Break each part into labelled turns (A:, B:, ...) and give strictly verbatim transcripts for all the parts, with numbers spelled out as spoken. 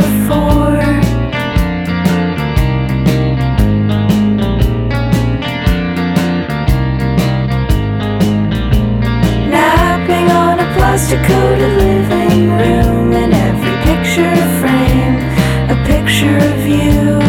A: before. Napping on a plastic-coated living room, in every picture frame, a picture of you.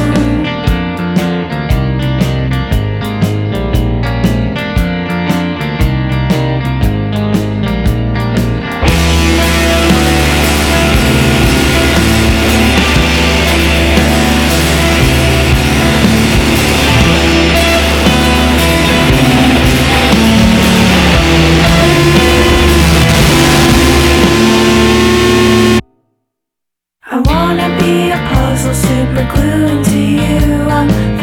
A: I wanna be a puzzle super glued to you. I'm